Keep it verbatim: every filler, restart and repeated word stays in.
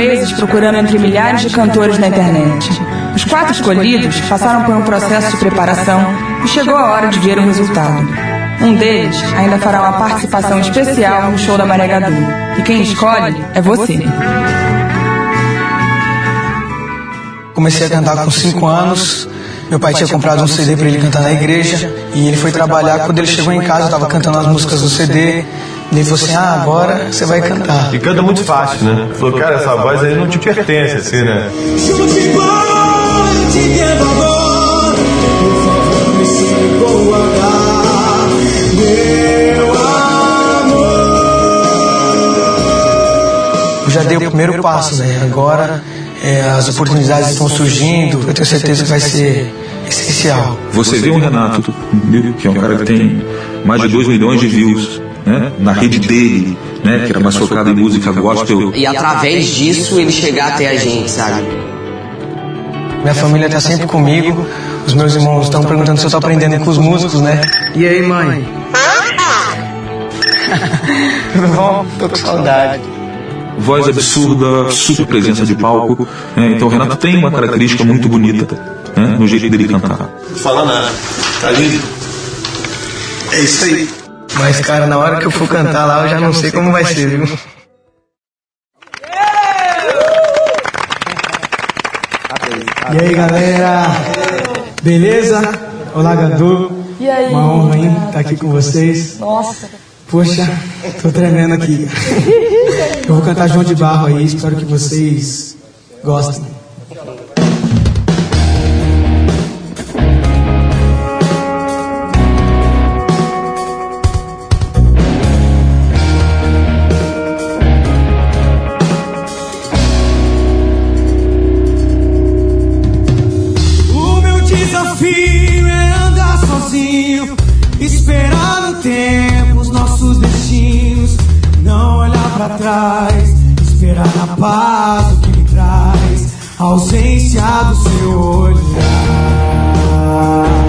meses procurando entre milhares de cantores na internet. Os quatro escolhidos passaram por um processo de preparação e chegou a hora de ver o resultado. Um deles ainda fará uma participação especial no show da Maré Gadu. E quem escolhe é você. Comecei a cantar com cinco anos. Meu pai tinha comprado um C D para ele cantar na igreja. E ele foi trabalhar. Quando ele chegou em casa, eu estava cantando as músicas do C D. E ele falou assim, ah, agora você vai cantar. E canta muito fácil, né? Falou, cara, essa voz aí não te pertence, assim, né? Eu já dei o primeiro passo, né? Agora é, as oportunidades estão surgindo. Eu tenho certeza que vai ser essencial. Você vê o Renato, que é um cara que tem mais de dois milhões de views, né, na rede dele, né, que era mais focado em música gospel. E através disso ele chegar até a gente, sabe? Minha família está sempre comigo. Os meus irmãos estão perguntando se eu estou aprendendo com os músicos, né? E aí, mãe? Tudo bom? Tô com saudade. Voz absurda, super presença de palco, né? Então o Renato tem uma característica muito bonita, né, no jeito dele cantar. Não fala nada, tá lindo. É isso aí. Mas, cara, na hora que eu for cantar lá, eu já não sei como vai ser, viu? E aí, galera? Beleza? Olá, Gadu. E aí? Uma honra, hein, estar aqui com vocês. Nossa. Poxa, tô tremendo aqui. Eu vou cantar João de Barro aí, espero que vocês gostem. Desafio é andar sozinho, esperar no tempo os nossos destinos, não olhar pra trás, esperar na paz o que me traz, a ausência do seu olhar.